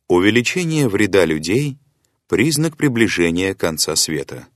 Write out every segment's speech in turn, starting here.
Увеличение вреда людей — признак приближения конца света.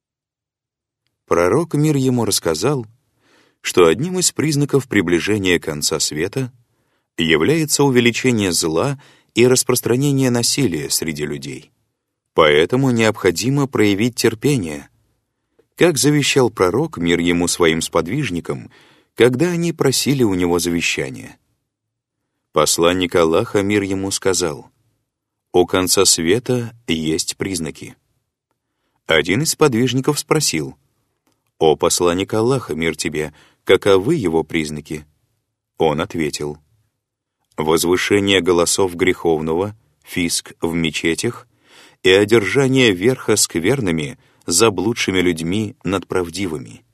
Пророк, мир ему, рассказал, что одним из признаков приближения конца света является увеличение зла и распространение насилия среди людей. Поэтому необходимо проявить терпение, как завещал пророк, мир ему, своим сподвижникам, когда они просили у него завещания. Посланник Аллаха, мир ему, сказал: «У конца света есть признаки». Один из сподвижников спросил: «О посланник Аллаха, мир тебе, каковы его признаки?» Он ответил: «Возвышение голосов греховного, фиск в мечетях и одержание верха скверными, заблудшими людьми над правдивыми».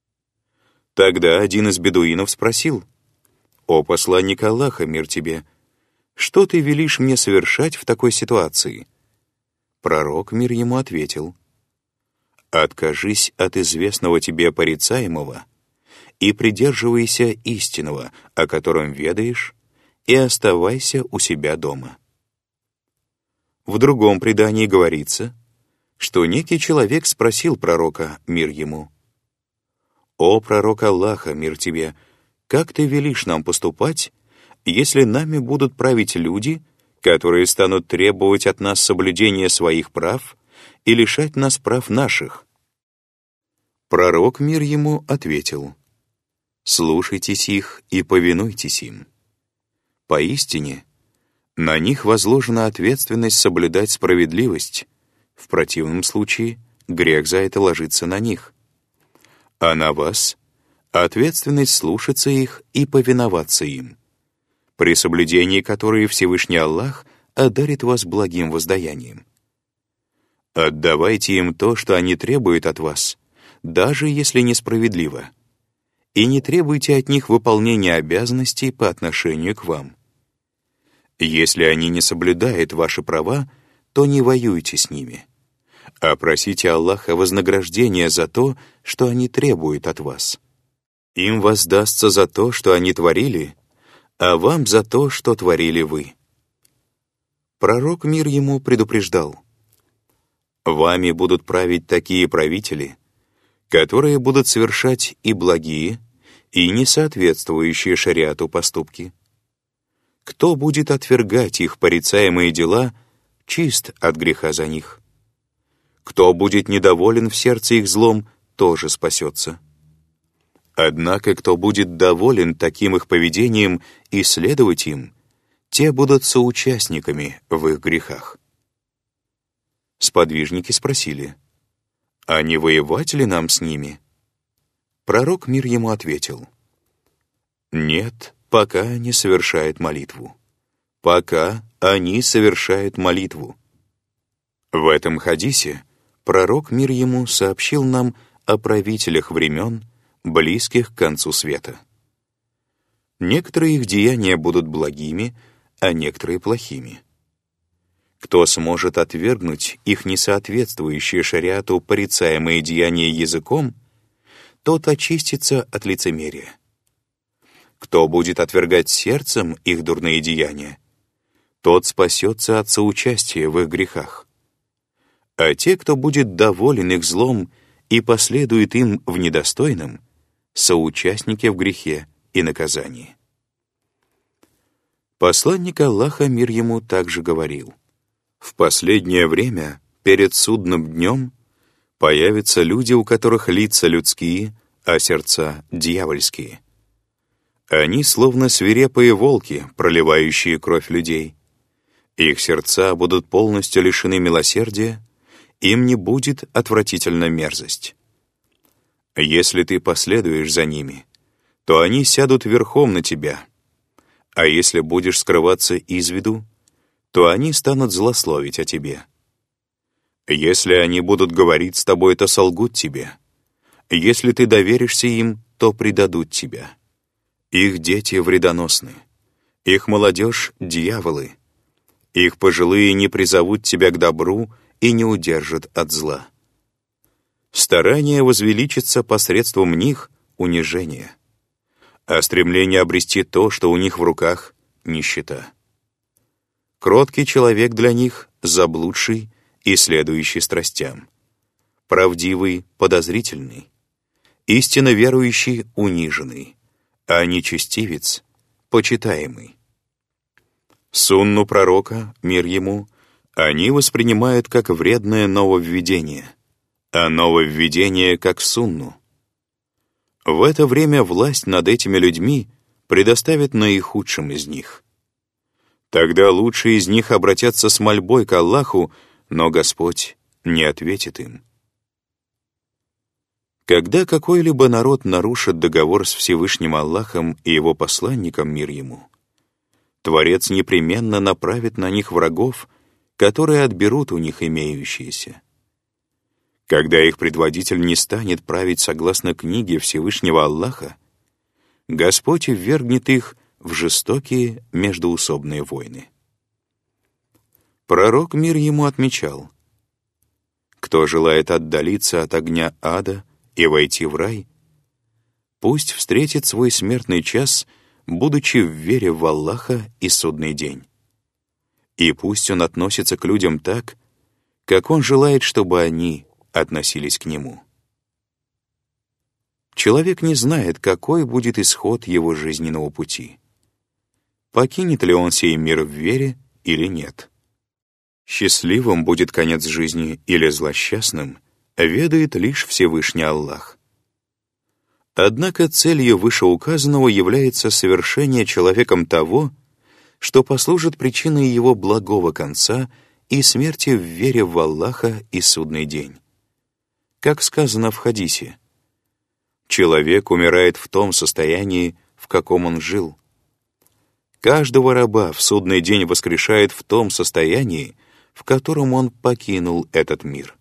Тогда один из бедуинов спросил: «О посланник Аллаха, мир тебе, что ты велишь мне совершать в такой ситуации?» Пророк, мир ему, ответил: «Откажись от известного тебе порицаемого и придерживайся истинного, о котором ведаешь, и оставайся у себя дома». В другом предании говорится, что некий человек спросил пророка, мир ему: «О пророк Аллаха, мир тебе, как ты велишь нам поступать, если нами будут править люди, которые станут требовать от нас соблюдения своих прав и лишать нас прав наших?» Пророк, мир ему, ответил: «Слушайтесь их и повинуйтесь им. Поистине, на них возложена ответственность соблюдать справедливость, в противном случае грех за это ложится на них. А на вас — ответственность слушаться их и повиноваться им, при соблюдении которой Всевышний Аллах одарит вас благим воздаянием. Отдавайте им то, что они требуют от вас, даже если несправедливо, и не требуйте от них выполнения обязанностей по отношению к вам. Если они не соблюдают ваши права, то не воюйте с ними, а просите Аллаха вознаграждения за то, что они требуют от вас. Им воздастся за то, что они творили, а вам за то, что творили вы». Пророк, мир ему, предупреждал: «Вами будут править такие правители, которые будут совершать и благие, и несоответствующие шариату поступки. Кто будет отвергать их порицаемые дела, чист от греха за них. Кто будет недоволен в сердце их злом, тоже спасется. Однако, кто будет доволен таким их поведением и следовать им, те будут соучастниками в их грехах». Сподвижники спросили: «А не воевать ли нам с ними?» Пророк, мир ему, ответил: «Нет, пока они совершают молитву. Пока они совершают молитву». В этом хадисе пророк, мир ему, сообщил нам о правителях времен, близких к концу света. Некоторые их деяния будут благими, а некоторые — плохими. Кто сможет отвергнуть их несоответствующие шариату порицаемые деяния языком, тот очистится от лицемерия. Кто будет отвергать сердцем их дурные деяния, тот спасется от соучастия в их грехах. А те, кто будет доволен их злом и последует им в недостойном, соучастники в грехе и наказании. Посланник Аллаха, мир ему, также говорил: «В последнее время, перед судным днем, появятся люди, у которых лица людские, а сердца дьявольские. Они словно свирепые волки, проливающие кровь людей. Их сердца будут полностью лишены милосердия, им не будет отвратительна мерзость. Если ты последуешь за ними, то они сядут верхом на тебя, а если будешь скрываться из виду, то они станут злословить о тебе. Если они будут говорить с тобой, то солгут тебе. Если ты доверишься им, то предадут тебя. Их дети вредоносны, их молодежь — дьяволы, их пожилые не призовут тебя к добру и не удержат от зла. Старание возвеличиться посредством них — унижение, а стремление обрести то, что у них в руках — нищета. Кроткий человек для них — заблудший и следующий страстям. Правдивый — подозрительный. Истинно верующий — униженный, а нечестивец — почитаемый. Сунну пророка, мир ему, они воспринимают как вредное нововведение, а нововведение как сунну. В это время власть над этими людьми предоставит наихудшим из них. Тогда лучшие из них обратятся с мольбой к Аллаху, но Господь не ответит им. Когда какой-либо народ нарушит договор с Всевышним Аллахом и его посланником, мир ему, Творец непременно направит на них врагов, которые отберут у них имеющиеся. Когда их предводитель не станет править согласно книге Всевышнего Аллаха, Господь ввергнет их в жестокие междоусобные войны. Пророк, мир ему, отмечал: кто желает отдалиться от огня ада и войти в рай, пусть встретит свой смертный час, будучи в вере в Аллаха и судный день. И пусть он относится к людям так, как он желает, чтобы они относились к нему. Человек не знает, какой будет исход его жизненного пути. Покинет ли он сей мир в вере или нет. Счастливым будет конец жизни или злосчастным, ведает лишь Всевышний Аллах. Однако целью вышеуказанного является совершение человеком того, что послужит причиной его благого конца и смерти в вере в Аллаха и судный день. Как сказано в хадисе: «Человек умирает в том состоянии, в каком он жил». Каждого раба в судный день воскрешает в том состоянии, в котором он покинул этот мир.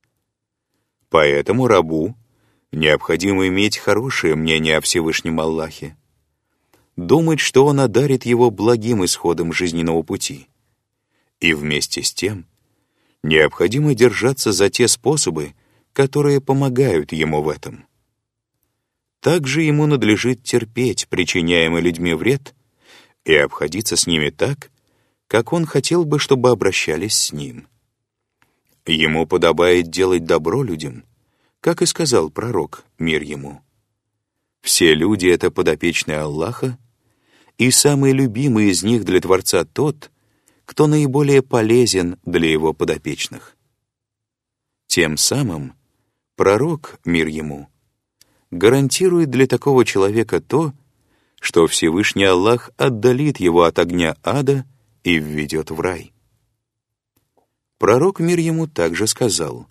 Поэтому рабу необходимо иметь хорошее мнение о Всевышнем Аллахе, думать, что он одарит его благим исходом жизненного пути, и вместе с тем необходимо держаться за те способы, которые помогают ему в этом. Также ему надлежит терпеть причиняемый людьми вред и обходиться с ними так, как он хотел бы, чтобы обращались с ним. Ему подобает делать добро людям, как и сказал пророк, мир ему. Все люди — это подопечные Аллаха, и самый любимый из них для Творца тот, кто наиболее полезен для его подопечных. Тем самым пророк, мир ему, гарантирует для такого человека то, что Всевышний Аллах отдалит его от огня ада и введет в рай. Пророк, мир ему, также сказал: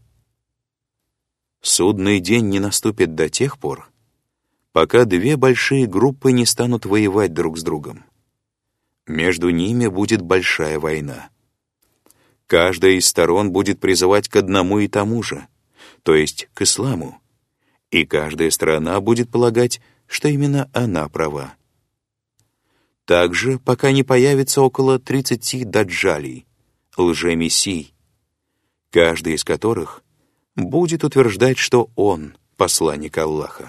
«Судный день не наступит до тех пор, пока две большие группы не станут воевать друг с другом. Между ними будет большая война. Каждая из сторон будет призывать к одному и тому же, то есть к исламу, и каждая сторона будет полагать, что именно она права. Также, пока не появится около 30 даджалей, лжемессий, каждый из которых будет утверждать, что он посланник Аллаха.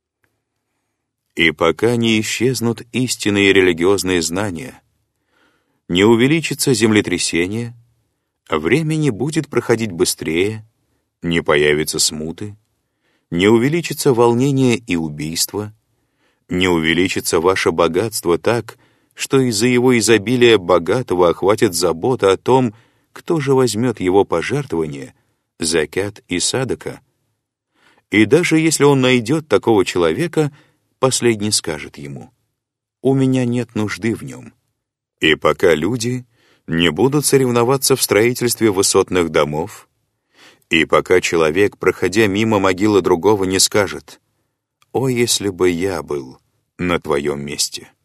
И пока не исчезнут истинные религиозные знания, не увеличится землетрясение, время не будет проходить быстрее, не появится смуты, не увеличится волнение и убийство, не увеличится ваше богатство так, что из-за его изобилия богатого охватит забота о том, кто же возьмет его пожертвования, закят и садака. И даже если он найдет такого человека, последний скажет ему: «У меня нет нужды в нем». И пока люди не будут соревноваться в строительстве высотных домов, и пока человек, проходя мимо могилы другого, не скажет: «О, если бы я был на твоем месте».